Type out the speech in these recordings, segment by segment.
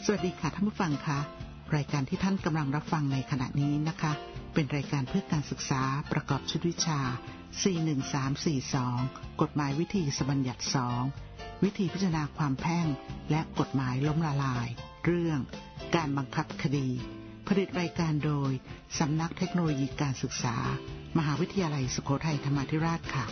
สวัสดีค่ะท่านผู้ฟังคะรายการที่ท่านกำลังรับฟังในขณะนี้นะคะเป็นรายการเพื่อการศึกษาประกอบชุดวิชา 41342 กฎหมายวิธีสบัญญัติ 2 วิธีพิจารณาความแพ่งและกฎหมายล้มละลายเรื่องการบังคับคดีผลิตรายการโดยสำนักเทคโนโลยีการศึกษามหาวิทยาลัยสุโขทัยธรรมาธิราชค่ะ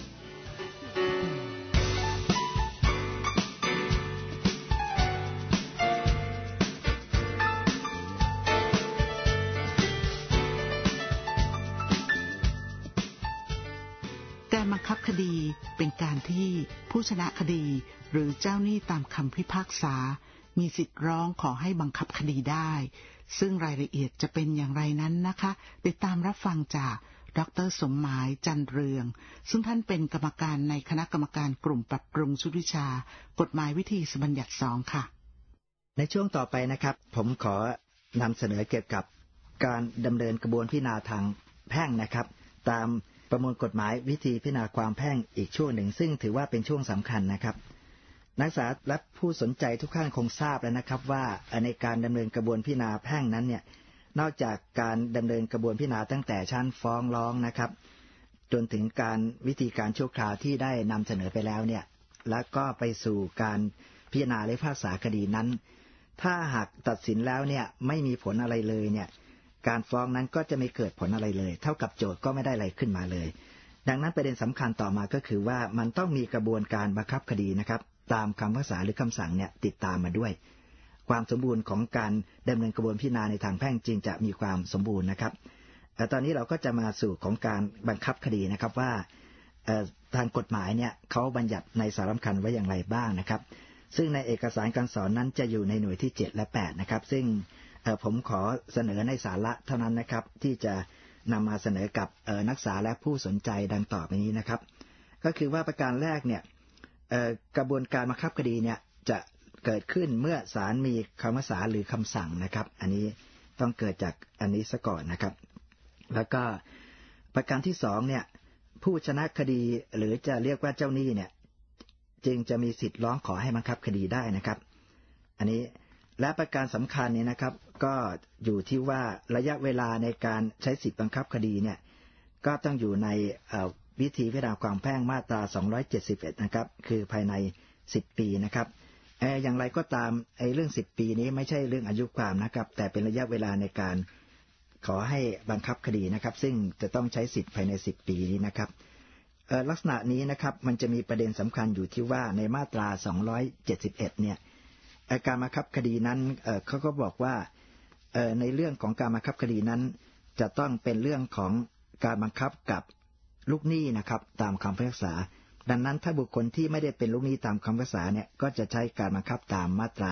การบังคับคดีเป็นการที่ผู้ชนะคดีหรือเจ้าหนี้ตามคำพิพากษามีสิทธิ์ร้องขอให้บังคับคดีได้ซึ่งรายละเอียดจะเป็นอย่างไรนั้นนะคะติดตามรับฟังจากดร.สมหมายจันเรืองซึ่งท่านเป็นกรรมการในคณะกรรมการกลุ่มปรับปรุงชุดวิชากฎหมายวิธีสบัญญัติ 2 ค่ะในช่วงต่อไปนะครับผมขอนำเสนอเกี่ยวกับการดำเนินกระบวนพิจารณาทางแพ่งนะครับตามประมวลกฎหมายวิธีพิจารณาความแพ่งอีกช่วงหนึ่งซึ่งถือว่าเป็นช่วงสำคัญนะครับนักศึกษาและผู้สนใจทุกท่านคงทราบแล้วนะครับว่าในการดำเนินกระบวนพิจารณาแพ่งนั้นเนี่ยนอกจากการดำเนินกระบวนพิจารณาตั้งแต่ชั้นฟ้องร้องนะครับจนถึงการวิธีการชั่วคราวที่ได้นำเสนอไปแล้วเนี่ยแล้วก็ไปสู่การพิจารณาและพิพากษาคดีนั้นถ้าหากตัดสินแล้วเนี่ยไม่มีผลอะไรเลยเนี่ยการฟ้องนั้นก็จะไม่เกิดผลอะไรเลยเท่ากับโจทก์ก็ไม่ได้อะไรขึ้นมาเลยดังนั้นประเด็นสำคัญต่อมาก็คือว่ามันต้องมีกระบวนการบังคับคดีนะครับตามคำพิพากษาหรือคำสั่งเนี่ยติดตามมาด้วยความสมบูรณ์ของการดำเนินกระบวนพิจารณาในทางแพ่งจึงจะมีความสมบูรณ์นะครับตอนนี้เราก็จะมาสู่ของการบังคับคดีนะครับว่าทางกฎหมายเนี่ยเขาบัญญัติในสาระสำคัญไว้อย่างไรบ้างนะครับซึ่งในเอกสารการสอนนั้นจะอยู่ในหน่วยที่7และ8นะครับซึ่งผมขอเสนอในสาระเท่านั้นนะครับที่จะนำมาเสนอกับนักศึกษาและผู้สนใจดังต่อไปนี้นะครับก็คือว่าประการแรกเนี่ยกระบวนการบังคับคดีเนี่ยจะเกิดขึ้นเมื่อศาลมีคำพิพากษาหรือคำสั่งนะครับอันนี้ต้องเกิดจากอันนี้ซะก่อนนะครับแล้วก็ประการที่2เนี่ยผู้ชนะคดีหรือจะเรียกว่าเจ้าหนี้เนี่ยจึงจะมีสิทธิ์ร้องขอให้บังคับคดีได้นะครับอันนี้และประการสำคัญเนี่ยนะครับก็อยู่ที่ว่าระยะเวลาในการใช้สิทธิ์บังคับคดีเนี่ยก็ต้องอยู่ในวิธีพิจารณาความแพ่งมาตรา271นะครับคือภายใน10ปีนะครับอย่างไรก็ตามเรื่อง10ปีนี้ไม่ใช่เรื่องอายุความนะครับแต่เป็นระยะเวลาในการขอให้บังคับคดีนะครับซึ่งจะต้องใช้สิทธิ์ภายใน10ปีนี้นะครับลักษณะนี้นะครับมันจะมีประเด็นสำคัญอยู่ที่ว่าในมาตรา271เนี่ยการบังคับคดีนั้นเขาก็บอกว่าในเรื่องของการบังคับคดีนั้นจะต้องเป็นเรื่องของการบังคับกับลูกหนี้นะครับตามคำพิพากษาดังนั้นถ้าบุคคลที่ไม่ได้เป็นลูกหนี้ตามคำพิพากษาเนี่ยก็จะใช้การบังคับตามมาตรา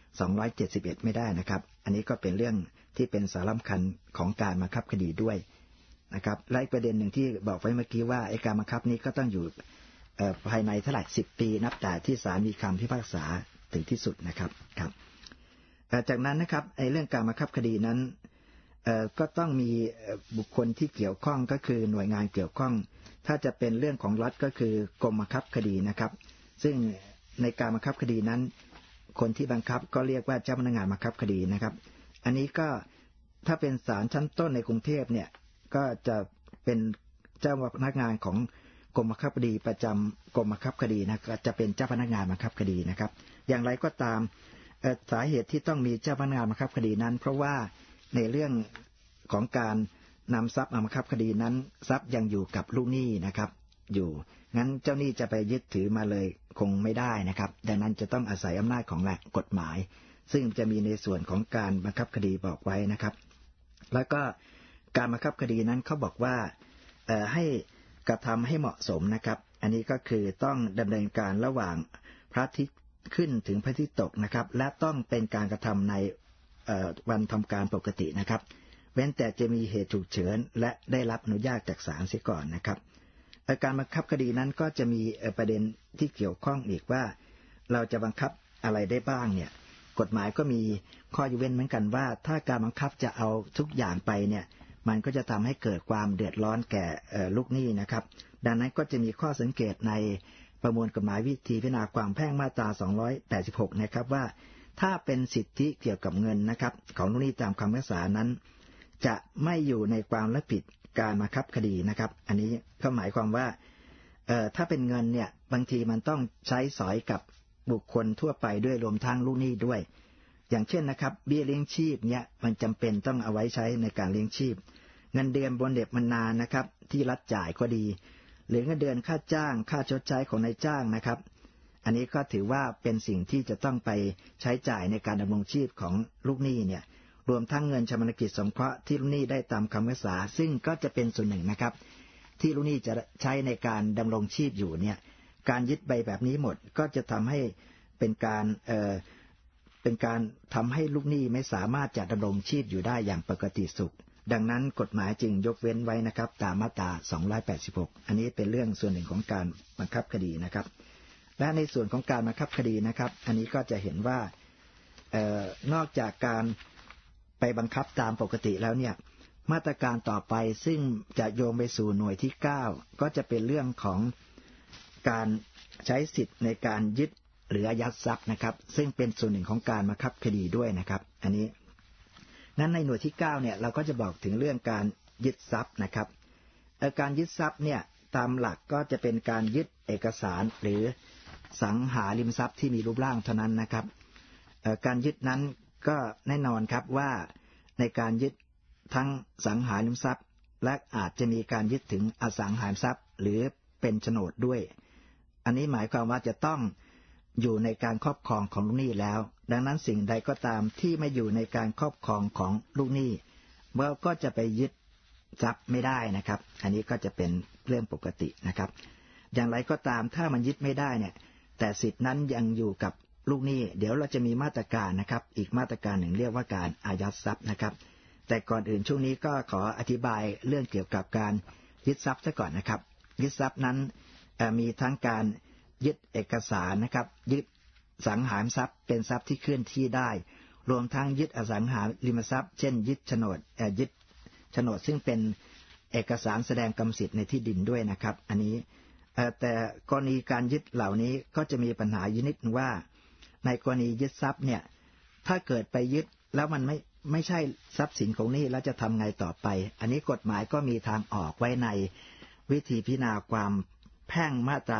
271ไม่ได้นะครับอันนี้ก็เป็นเรื่องที่เป็นสาระสำคัญของการบังคับคดีด้วยนะครับและอีกประเด็นหนึ่งที่บอกไว้เมื่อกี้ว่าการบังคับนี้ก็ต้องอยู่ภายในเท่าไหร่10ปีนับแต่ที่ศาลมีคำพิพากษาถึงที่สุดนะครับครับจากนั้นนะครับเรื่องการบังคับคดีนั้นก็ต้องมีบุคคลที่เกี่ยวข้องก็คือหน่วยงานเกี่ยวข้องถ้าจะเป็นเรื่องของรัฐก็คือกรมบังคับคดีนะครับซึ่งในการบังคับคดีนั้นคนที่บังคับก็เรียกว่าเจ้าพนักงานบังคับคดีนะครับอันนี้ก็ถ้าเป็นศาลชั้นต้นในกรุงเทพเนี่ยก็จะเป็นเจ้าพนักงานของกรมบังคับคดีประจำกรมบังคับคดีนะก็จะเป็นเจ้าพนักงานบังคับคดีนะครับอย่างไรก็ตามสาเหตุที่ต้องมีเจ้าพนักงานบังคับคดีนั้นเพราะว่าในเรื่องของการนำทรัพย์มาบังคับคดีนั้นทรัพย์ยังอยู่กับลูกหนี้นะครับอยู่งั้นเจ้าหนี้จะไปยึดถือมาเลยคงไม่ได้นะครับดังนั้นจะต้องอาศัยอำนาจของหลักกฎหมายซึ่งจะมีในส่วนของการบังคับคดีบอกไว้นะครับแล้วก็การบังคับคดีนั้นเขาบอกว่าให้กระทำให้เหมาะสมนะครับอันนี้ก็คือต้องดำเนินการระหว่างพระอาทิตย์ขึ้นถึงพระอาทิตย์ตกนะครับและต้องเป็นการกระทำในวันทำการปกตินะครับเว้นแต่จะมีเหตุฉุกเฉินและได้รับอนุญาตจากศาลเสียก่อนนะครับการบังคับคดีนั้นก็จะมีประเด็นที่เกี่ยวข้องอีกว่าเราจะบังคับอะไรได้บ้างเนี่ยกฎหมายก็มีข้อยกเว้นเหมือนกันว่าถ้าการบังคับจะเอาทุกอย่างไปเนี่ยมันก็จะทำให้เกิดความเดือดร้อนแก่ลูกหนี้นะครับดังนั้นก็จะมีข้อสังเกตในประมวลกฎหมายวิธีพิจารณาความแพ่งมาตรา286นะครับว่าถ้าเป็นสิทธิเกี่ยวกับเงินนะครับของลูกหนี้ตามคำพิพากษานั้นจะไม่อยู่ในความรับผิดการบังคับคดีนะครับอันนี้ก็หมายความว่าถ้าเป็นเงินเนี่ยบางทีมันต้องใช้สอยกับบุคคลทั่วไปด้วยรวมทั้งลูกหนี้ด้วยอย่างเช่นนะครับเบี้ยเลี้ยงชีพเนี่ยมันจำเป็นต้องเอาไว้ใช้ในการเลี้ยงชีพเงินเดือนบนเด็บมันนานนะครับที่รัฐจ่ายก็ดีหรือเงินเดือนค่าจ้างค่าชดใช้ของนายจ้างนะครับอันนี้ก็ถือว่าเป็นสิ่งที่จะต้องไปใช้จ่ายในการดำรงชีพของลูกหนี้เนี่ยรวมทั้งเงินชำระกิจสงเคราะห์ที่ลูกหนี้ได้ตามคำพิพากษาซึ่งก็จะเป็นส่วนหนึ่งนะครับที่ลูกหนี้จะใช้ในการดำรงชีพอยู่เนี่ยการยึดใบแบบนี้หมดก็จะทำให้เป็นการทำให้ลูกหนี้ไม่สามารถจะดำรงชีพอยู่ได้อย่างปกติสุขดังนั้นกฎหมายจึงยกเว้นไว้นะครับตามมาตรา286อันนี้เป็นเรื่องส่วนหนึ่งของการบังคับคดีนะครับและในส่วนของการบังคับคดีนะครับอันนี้ก็จะเห็นว่านอกจากการไปบังคับตามปกติแล้วเนี่ยมาตรการต่อไปซึ่งจะโยงไปสู่หน่วยที่9ก็จะเป็นเรื่องของการใช้สิทธิ์ในการยึดหรืออายัดทรัพย์นะครับซึ่งเป็นส่วนหนึ่งของการบังคับคดีด้วยนะครับอันนี้นั้นในหน่วยที่9เนี่ยเราก็จะบอกถึงเรื่องการยึดทรัพย์นะครับการยึดทรัพย์เนี่ยตามหลักก็จะเป็นการยึดเอกสารหรือสังหาริมทรัพย์ที่มีรูปร่างเท่านั้นนะครับการยึดนั้นก็แน่นอนครับว่าในการยึดทั้งสังหาริมทรัพย์และอาจจะมีการยึดถึงอสังหาริมทรัพย์หรือเป็นโฉนดด้วยอันนี้หมายความว่าจะต้องอยู่ในการครอบครองของลูกหนี้แล้วดังนั้นสิ่งใดก็ตามที่ไม่อยู่ในการครอบครองของลูกหนี้เมื่อก็จะไปยึดทรัพย์ไม่ได้นะครับอันนี้ก็จะเป็นเรื่องปกตินะครับอย่างไรก็ตามถ้ามันยึดไม่ได้เนี่ยแต่สิทธินั้นยังอยู่กับลูกหนี้เดี๋ยวเราจะมีมาตรการนะครับอีกมาตรการหนึ่งเรียกว่าการอายัดทรัพย์นะครับแต่ก่อนอื่นช่วงนี้ก็ขออธิบายเรื่องเกี่ยวกับการยึดทรัพย์ซะก่อนนะครับยึดทรัพย์นั้นมีทั้งการยึดเอกสารนะครับยึดสังหาริมทรัพย์เป็นทรัพย์ที่เคลื่อนที่ได้รวมทั้งยึดอสังหาริมทรัพย์เช่นยึดโฉนดยึดโฉนดซึ่งเป็นเอกสารแสดงกรรมสิทธิ์ในที่ดินด้วยนะครับอันนี้แต่กรณีการยึดเหล่านี้ก็จะมีปัญหาอยู่นิดนึงว่าในกรณียึดทรัพย์เนี่ยถ้าเกิดไปยึดแล้วมันไม่ใช่ทรัพย์สินของนี่แล้วจะทำไงต่อไปอันนี้กฎหมายก็มีทางออกไว้ในวิธีพิจารณาความแพ่งมาตรา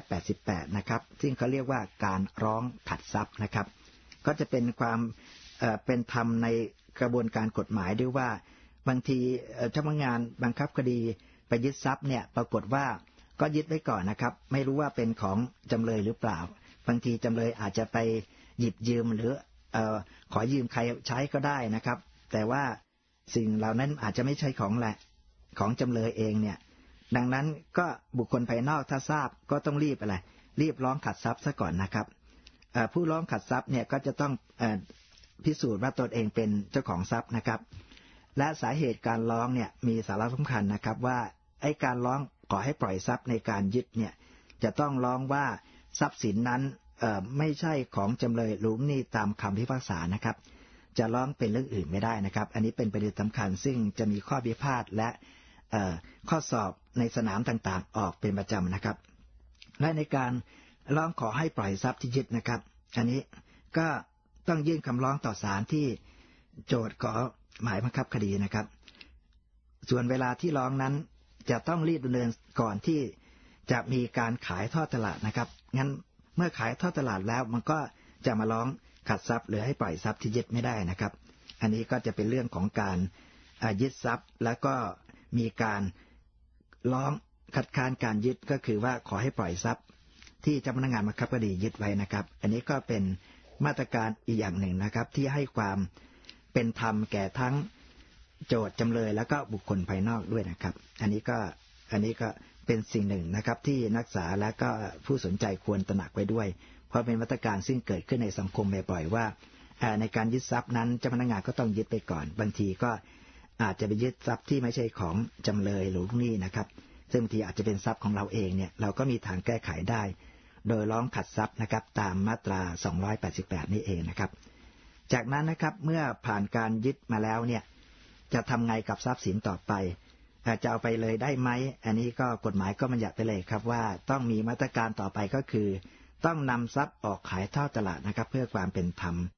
288นะครับซึ่งเขาเรียกว่าการร้องขัดทรัพย์นะครับก็จะเป็นความเป็นธรรมในกระบวนการกฎหมายด้วยว่าบางทีเจ้าพนักงานบังคับคดีไปยึดทรัพย์เนี่ยปรากฏว่าก็ยึดไว้ก่อนนะครับไม่รู้ว่าเป็นของจำเลยหรือเปล่าบางทีจำเลยอาจจะไปหยิบยืมหรือขอยืมใครใช้ก็ได้นะครับแต่ว่าสิ่งเหล่านั้นอาจจะไม่ใช่ของจำเลยเองเนี่ยดังนั้นก็บุคคลภายนอกถ้าทราบก็ต้องรีบร้องขัดทรัพย์ซะก่อนนะครับผู้ร้องขัดทรัพย์เนี่ยก็จะต้องพิสูจน์ว่าตนเองเป็นเจ้าของทรัพย์นะครับและสาเหตุการร้องเนี่ยมีสาระสำคัญนะครับว่าไอ้การร้องขอให้ปล่อยทรัพย์ในการยึดเนี่ยจะต้องร้องว่าทรัพย์สินนั้นไม่ใช่ของจำเลยลูกหนี้ตามคำพิพากษานะครับจะร้องเป็นเรื่องอื่นไม่ได้นะครับอันนี้เป็นประเด็นสำคัญซึ่งจะมีข้อพิพาทและข้อสอบในสนามต่างๆออกเป็นประจำนะครับและในการร้องขอให้ปล่อยทรัพย์ที่ยึดนะครับอันนี้ก็ต้องยื่นคำร้องต่อศาลที่โจทก์ขอหมายบังคับคดีนะครับส่วนเวลาที่ร้องนั้นจะต้องรีบดำเนินก่อนที่จะมีการขายทอดตลาดนะครับงั้นเมื่อขายทอดตลาดแล้วมันก็จะมาร้องขัดทรัพย์หรือให้ปล่อยทรัพย์ที่ยึดไม่ได้นะครับอันนี้ก็จะเป็นเรื่องของการยึดทรัพย์แล้วก็มีการร้องคัดค้านการยึดก็คือว่าขอให้ปล่อยทรัพย์ที่เจ้าพนักงานบังคับคดียึดไว้นะครับอันนี้ก็เป็นมาตรการอีกอย่างหนึ่งนะครับที่ให้ความเป็นธรรมแก่ทั้งโจทก์จำเลยแล้วก็บุคคลภายนอกด้วยนะครับอันนี้ก็เป็นสิ่งหนึ่งนะครับที่นักศึกษาและก็ผู้สนใจควรตระหนักไว้ด้วยเพราะเป็นมาตรการซึ่งเกิดขึ้นในสังคมบ่อยๆว่าในการยึดทรัพย์นั้นเจ้าพนักงานก็ต้องยึดไปก่อนบางทีก็อาจจะไปยึดทรัพย์ที่ไม่ใช่ของจำเลยหรือลูกหนี้นะครับซึ่งบางทีอาจจะเป็นทรัพย์ของเราเองเนี่ยเราก็มีทางแก้ไขได้โดยร้องขัดทรัพย์นะครับตามมาตรา288นี่เองนะครับจากนั้นนะครับเมื่อผ่านการยึดมาแล้วเนี่ยจะทำไงกับทรัพย์สินต่อไปจะเอาไปเลยได้ไหมอันนี้ก็กฎหมายก็บัญญัติไปเลยครับว่าต้องมีมาตรการต่อไปก็คือต้องนำทรัพย์ออกขายทอดตลาดนะครับเพื่อความเป็นธรรม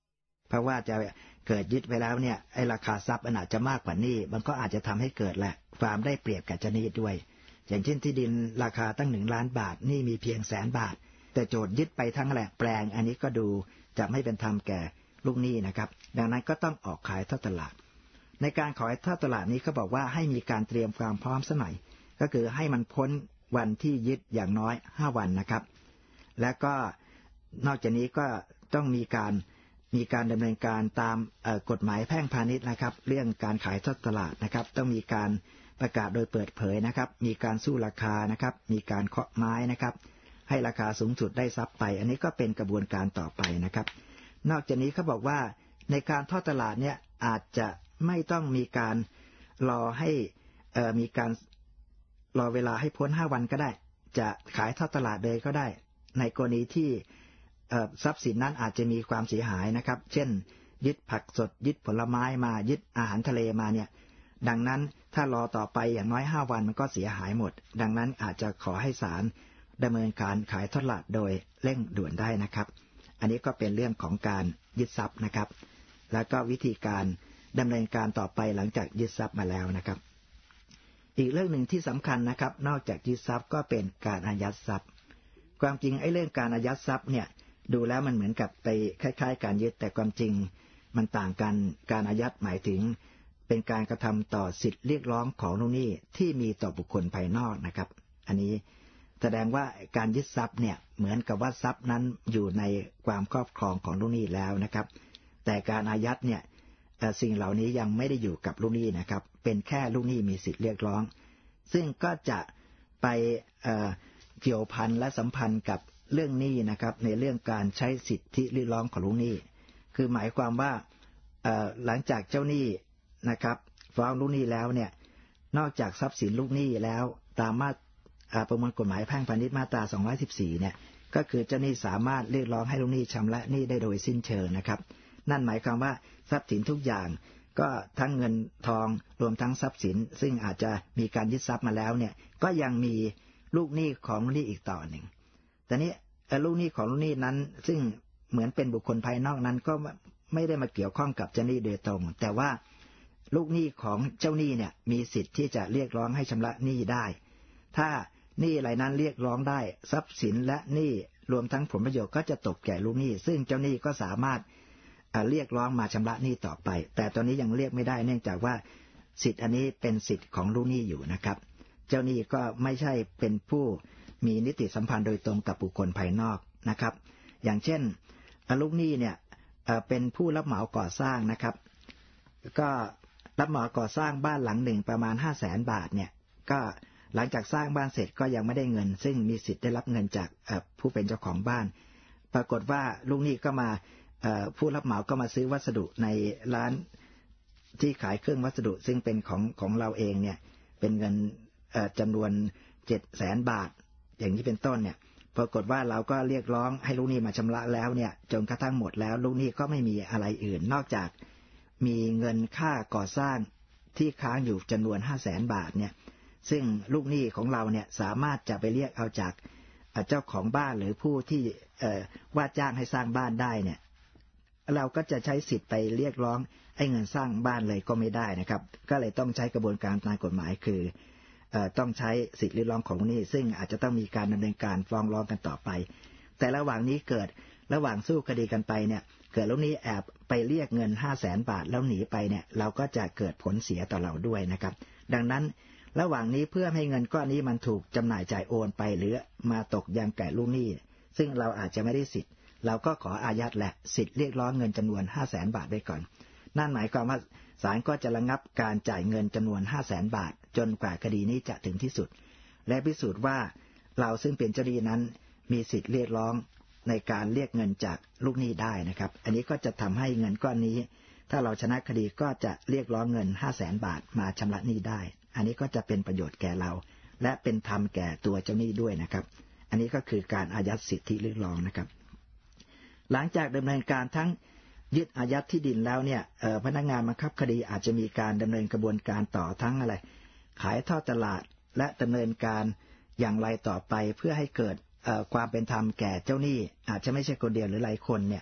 เพราะว่าจะเกิดยึดไปแล้วเนี่ยไอ้ราคาทรัพย์มันอาจจะมากกว่านี้มันก็อาจจะทำให้เกิดแหละความได้เปรียบกับเจ้าหนี้ด้วยอย่างเช่นที่ดินราคาตั้ง1 ล้านบาทนี่มีเพียง100,000 บาทแต่โจทย์ยึดไปทั้งแหล่งแปลงอันนี้ก็ดูจะไม่เป็นธรรมแก่ลูกหนี้นะครับดังนั้นก็ต้องออกขายทอดตลาดในการขายทอดตลาดนี้เขาบอกว่าให้มีการเตรียมความพร้อมซะหน่อยก็คือให้มันพ้นวันที่ยึดอย่างน้อย5 วันนะครับและก็นอกจากนี้ก็ต้องมีการดำเนินการตามกฎหมายแพ่งพาณิชย์นะครับเรื่องการขายทอดตลาดนะครับต้องมีการประกาศโดยเปิดเผยนะครับมีการสู้ราคานะครับมีการเคาะไม้นะครับให้ราคาสูงสุดได้ทรัพย์ไปอันนี้ก็เป็นกระบวนการต่อไปนะครับนอกจากนี้เขาบอกว่าในการทอดตลาดเนี่ยอาจจะไม่ต้องมีการรอให้มีการรอเวลาให้พ้น5 วันก็ได้จะขายทอดตลาดเลยก็ได้ในกรณีที่ทรัพย์สินนั้นอาจจะมีความเสียหายนะครับเช่นยึดผักสดยึดผลไม้มายึดอาหารทะเลมาเนี่ยดังนั้นถ้ารอต่อไปอย่างน้อย5 วันมันก็เสียหายหมดดังนั้นอาจจะขอให้ศาลดำเนินการขายทอดตลาดโดยเร่งด่วนได้นะครับอันนี้ก็เป็นเรื่องของการยึดทรัพย์นะครับแล้วก็วิธีการดำเนินการต่อไปหลังจากยึดทรัพย์มาแล้วนะครับอีกเรื่องหนึ่งที่สำคัญนะครับนอกจากยึดทรัพย์ก็เป็นการอายัดทรัพย์ความจริงไอ้เรื่องการอายัดทรัพย์เนี่ยดูแล้วมันเหมือนกับไปคล้ายๆการยึดแต่ความจริงมันต่างกันการอายัดหมายถึงเป็นการกระทำต่อสิทธิเรียกร้องของลูกหนี้ที่มีต่อบุคคลภายนอกนะครับอันนี้แสดงว่าการยึดทรัพย์เนี่ยเหมือนกับว่าทรัพย์นั้นอยู่ในความครอบครองของลูกหนี้แล้วนะครับแต่การอายัดเนี่ยสิ่งเหล่านี้ยังไม่ได้อยู่กับลูกหนี้นะครับเป็นแค่ลูกหนี้มีสิทธิเรียกร้องซึ่งก็จะไปเกี่ยวพันและสัมพันธ์กับเรื่องหนี้นะครับในเรื่องการใช้สิทธิเรียกร้องของลูกหนี้คือหมายความว่าหลังจากเจ้าหนี้นะครับฟ้องลูกหนี้แล้วเนี่ยนอกจากทรัพย์สินลูกหนี้แล้วตามประมวลกฎหมายแพ่งพาณิชย์มาตรา214เนี่ยก็คือเจ้าหนี้สามารถเรียกร้องให้ลูกหนี้ชำระหนี้ได้โดยสิ้นเชิงนะครับนั่นหมายความว่าทรัพย์สินทุกอย่างก็ทั้งเงินทองรวมทั้งทรัพย์สินซึ่งอาจจะมีการยึดทรัพย์มาแล้วเนี่ยก็ยังมีลูกหนี้ของลูกหนี้อีกต่อหนึ่งแต่นี้ลูกหนี้ของลูกหนี้นั้นซึ่งเหมือนเป็นบุคคลภายนอกนั้นก็ไม่ได้มาเกี่ยวข้องกับเจ้าหนี้โดยตรงแต่ว่าลูกหนี้ของเจ้าหนี้เนี่ยมีสิทธิ์ที่จะเรียกร้องให้ชำระหนี้ได้ถ้าหนี้รายนั้นเรียกร้องได้ทรัพย์สินและหนี้รวมทั้งผลประโยชน์ก็จะตกแก่ลูกหนี้ซึ่งเจ้าหนี้ก็สามารถเรียกร้องมาชำระหนี้ต่อไปแต่ตอนนี้ยังเรียกไม่ได้เนื่องจากว่าสิทธิ์อันนี้เป็นสิทธิ์ของลูกหนี้อยู่นะครับเจ้าหนี้ก็ไม่ใช่เป็นผู้มีนิติสัมพันธ์โดยตรงกับบุคคลภายนอกนะครับอย่างเช่นลูกหนี้เนี่ยเป็นผู้รับเหมาก่อสร้างนะครับก็รับเหมาก่อสร้างบ้านหลังหนึ่งประมาณ 500,000 บาทเนี่ยก็หลังจากสร้างบ้านเสร็จก็ยังไม่ได้เงินซึ่งมีสิทธิ์ได้รับเงินจากผู้เป็นเจ้าของบ้านปรากฏว่าลูกหนี้ก็มาผู้รับเหมาก็มาซื้อวัสดุในร้านที่ขายเครื่องวัสดุซึ่งเป็นของเราเองเนี่ยเป็นเงินจำนวน 700,000 บาทอย่างนี้เป็นต้นเนี่ยปรากฏว่าเราก็เรียกร้องให้ลูกหนี้มาชำระแล้วเนี่ยจนกระทั่งหมดแล้วลูกหนี้ก็ไม่มีอะไรอื่นนอกจากมีเงินค่าก่อสร้างที่ค้างอยู่จำนวน 500,000 บาทเนี่ยซึ่งลูกหนี้ของเราเนี่ยสามารถจะไปเรียกเอาจากเจ้าของบ้านหรือผู้ที่ว่าจ้างให้สร้างบ้านได้เนี่ยเราก็จะใช้สิทธิ์ไปเรียกร้องไอ้เงินสร้างบ้านเลยก็ไม่ได้นะครับก็เลยต้องใช้กระบวนการทางกฎหมายคือต้องใช้สิทธิ์เรียกร้องของลูกหนี้ซึ่งอาจจะต้องมีการดำเนินการฟ้องร้องกันต่อไปแต่ระหว่างนี้เกิดระหว่างสู้คดีกันไปเนี่ยเกิดลูกหนี้แอบไปเรียกเงิน 500,000 บาทแล้วหนีไปเนี่ยเราก็จะเกิดผลเสียต่อเราด้วยนะครับดังนั้นระหว่างนี้เพื่อให้เงินก้อนนี้มันถูกจำหน่ายจ่ายโอนไปหรือมาตกยังแก่ลูกหนี้ซึ่งเราอาจจะไม่ได้สิทธิ์เราก็ขออายัดและสิทธิ์เรียกร้องเงินจำนวน 500,000 บาทไว้ก่อนนั่นหมายความว่าศาลก็จะระงับการจ่ายเงินจำนวน 500,000 บาทจนกว่าคดีนี้จะถึงที่สุดและพิสูจน์ว่าเราซึ่งเป็นเจ้าหนี้นั้นมีสิทธิ์เรียกร้องในการเรียกเงินจากลูกหนี้ได้นะครับอันนี้ก็จะทำให้เงินก้อนนี้ถ้าเราชนะคดีก็จะเรียกร้องเงิน 500,000 บาทมาชำระหนี้ได้อันนี้ก็จะเป็นประโยชน์แก่เราและเป็นธรรมแก่ตัวเจ้าหนี้ด้วยนะครับอันนี้ก็คือการอายัดสิทธิเรียกร้องนะครับหลังจากดำเนินการทั้งยึดอายัดที่ดินแล้วเนี่ยพนักงานบังคับคดีอาจจะมีการดำเนินกระบวนการต่อทั้งอะไรขายทอดตลาดและดำเนินการอย่างไรต่อไปเพื่อให้เกิดความเป็นธรรมแก่เจ้าหนี้อาจจะไม่ใช่คนเดียวหรือหลายคนเนี่ย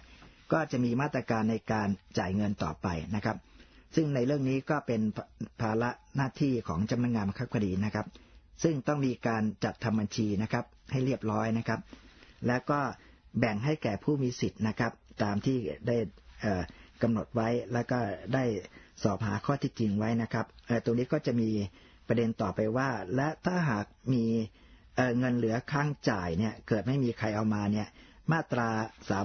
ก็จะมีมาตรการในการจ่ายเงินต่อไปนะครับซึ่งในเรื่องนี้ก็เป็นภาระหน้าที่ของเจ้าพนักงานบังคับคดีนะครับซึ่งต้องมีการจัดทำบัญชีนะครับให้เรียบร้อยนะครับแล้วก็แบ่งให้แก่ผู้มีสิทธิ์นะครับตามที่ได้กำหนดไว้แล้วก็ได้สอบหาข้อเท็จจริงไว้นะครับตรงนี้ก็จะมีประเด็นต่อไปว่าและถ้าหากมีเงินเหลือค้างจ่ายเนี่ยเกิดไม่มีใครเอามาเนี่ยมาตรา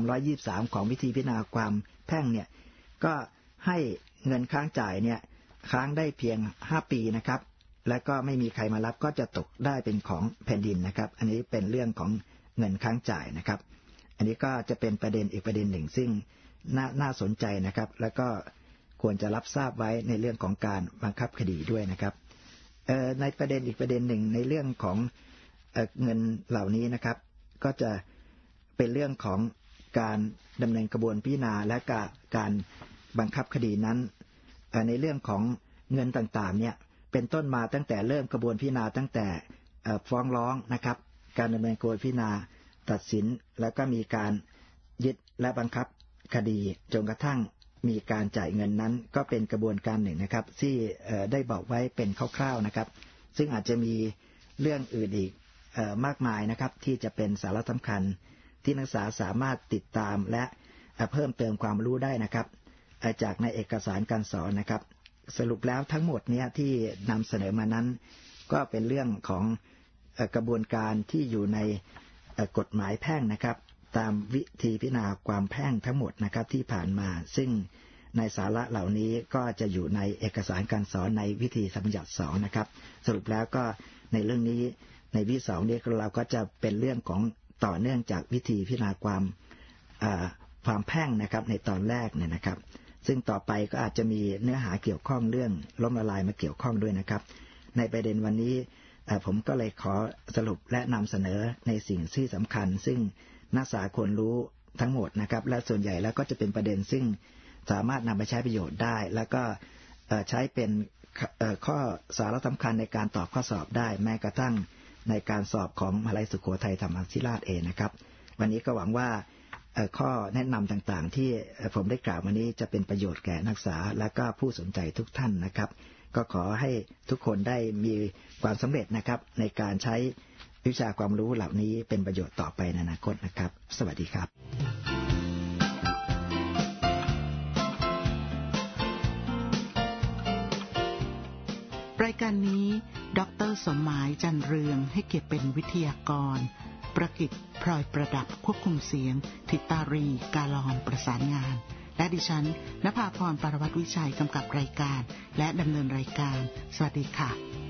323ของวิธีพิจารณาความแพ่งเนี่ยก็ให้เงินค้างจ่ายเนี่ยค้างได้เพียง5ปีนะครับแล้วก็ไม่มีใครมารับก็จะตกได้เป็นของแผ่นดินนะครับอันนี้เป็นเรื่องของเงินค้างจ่ายนะครับอันนี้ก็จะเป็นประเด็นอีกประเด็นหนึ่งซึ่งน่าสนใจนะครับแล้วก็ควรจะรับทราบไว้ในเรื่องของการบังคับคดีด้วยนะครับในประเด็นอีกประเด็นหนึ่งในเรื่องของเงินเหล่านี้นะครับก็จะเป็นเรื่องของการดำเนินกระบวนพิจารณาและการบังคับคดีนั้นในเรื่องของเงินต่างๆเนี่ยเป็นต้นมาตั้งแต่เริ่มกระบวนพิจารณาตั้งแต่ฟ้องร้องนะครับการดำเนินกระบวนพิจารณาตัดสินแล้วก็มีการยึดและบังคับคดีจนกระทั่งมีการจ่ายเงินนั้นก็เป็นกระบวนการหนึ่งนะครับที่ได้บอกไว้เป็นคร่าวๆนะครับซึ่งอาจจะมีเรื่องอื่นอีกมากมายนะครับที่จะเป็นสาระสำคัญที่นักศึกษาสามารถติดตามและเพิ่มเติมความรู้ได้นะครับจากในเอกสารการสอนนะครับสรุปแล้วทั้งหมดเนี้ยที่นำเสนอมานั้นก็เป็นเรื่องของกระบวนการที่อยู่ในกฎหมายแพ่งนะครับตามวิธีพิจารณาความแพ่งทั้งหมดนะครับที่ผ่านมาซึ่งในสาระเหล่านี้ก็จะอยู่ในเอกสารการสอนในวิธีบัญญัติ2นะครับสรุปแล้วก็ในเรื่องนี้ในวิธี2นี้เราก็จะเป็นเรื่องของต่อเนื่องจากวิธีพิจารณาความแพ่งนะครับในตอนแรกเนี่ยนะครับซึ่งต่อไปก็อาจจะมีเนื้อหาเกี่ยวข้องเรื่องล้มละลายมาเกี่ยวข้องด้วยนะครับในประเด็นวันนี้ผมก็เลยขอสรุปและนำเสนอในสิ่งที่สำคัญซึ่งนักศึกษาควรรู้ทั้งหมดนะครับและส่วนใหญ่แล้วก็จะเป็นประเด็นซึ่งสามารถนำไปใช้ประโยชน์ได้แล้วก็ใช้เป็นข้อสาระสำคัญในการตอบข้อสอบได้แม้กระทั่งในการสอบของมหาวิทยาลัยสุโขทัยธรรมาธิราชเองนะครับวันนี้ก็หวังว่าข้อแนะนำต่างๆที่ผมได้กล่าววันนี้จะเป็นประโยชน์แก่นักศึกษาและก็ผู้สนใจทุกท่านนะครับก็ขอให้ทุกคนได้มีความสำเร็จนะครับในการใช้วิชาความรู้เหล่านี้เป็นประโยชน์ต่อไปในอนาคตนะครับสวัสดีครับรายการนี้ดร.สมหมายจันเรืองให้เกียรติเป็นวิทยากรประกิตพลอยประดับควบคุมเสียงธิตารีกาลอนประสานงานและดิฉันณภาพร ปรวัตรวิชัยกำกับรายการและดำเนินรายการสวัสดีค่ะ